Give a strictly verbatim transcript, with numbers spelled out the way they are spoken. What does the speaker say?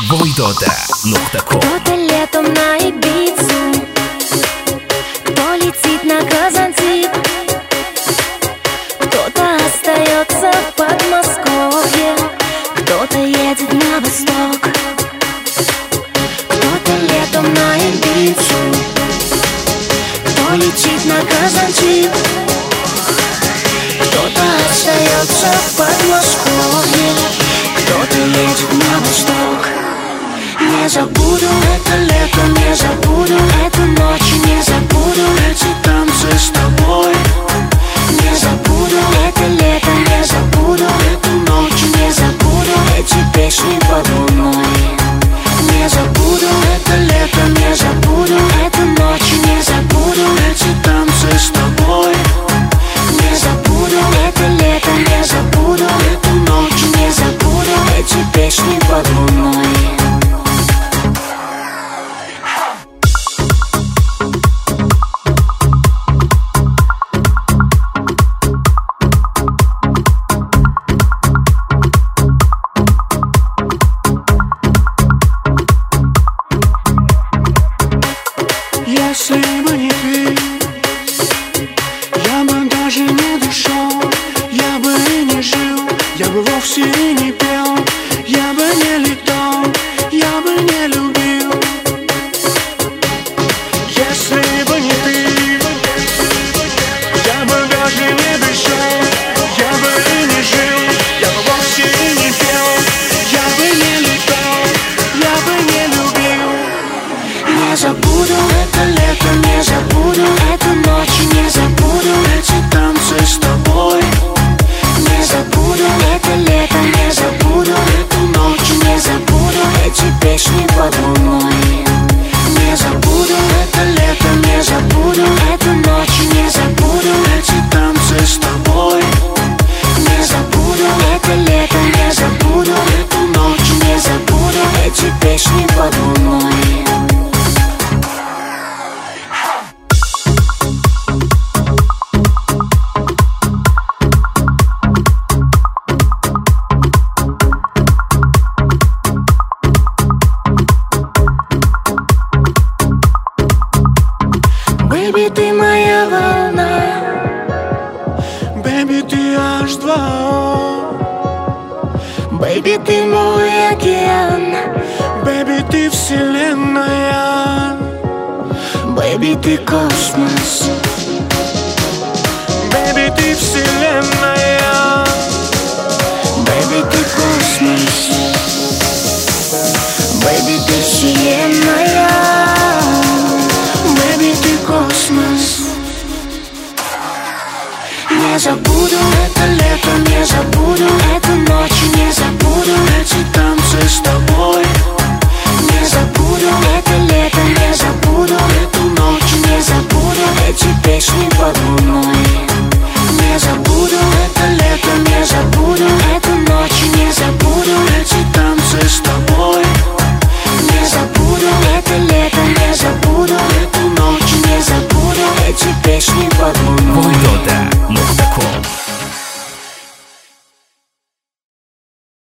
Voitoda точка ком. Кто-то летом на Ибицу, кто летит на Казантип, кто-то остается в Подмосковье, кто-то едет на восток. Кто-то летом на Ибицу, кто летит на Казантип, кто-то остается в Подмосковье, кто-то едет на восток. Не забуду это лето, не забуду эту ночь, не забуду эти танцы с тобой. Не забуду это лето, не забуду эту ночь, не забуду эти песни под луной. Не забуду это лето, не забуду эту ночь, не забуду эти танцы с тобой. Не забуду это лето, не забуду эту ночь, не забуду эти песни под луной. Если бы не ты, я бы даже не дышал, я бы и не жил, я бы вовсе и не пел, я бы не летал, я бы не любил. Если бы не ты, я бы даже не дышал, я бы и не жил, я бы вовсе и не пел, я бы не летал, я бы не любил. Не забуду это лето, не забуду эту ночь, не забуду эти танцы с тобой. Не забуду это лето, не забуду эту ночь, не забуду эти песни под луной. Не забуду это лето, не забуду эту ночь, не забуду эти танцы с тобой. Не забуду это лето, не забуду эту ночь, не забуду эти песни под луной. Бэйби, ты моя волна, Бэйби, ты эйч два о. бэйби, ты мой океан, Бэйби, ты вселенная, бэйби, ты космос. Бэйби, ты вселенная, Бэйби, ты космос. Бэйби, ты вселенная, бэйби, ты космос. Не забуду это лето, не забуду эту ночь, не забуду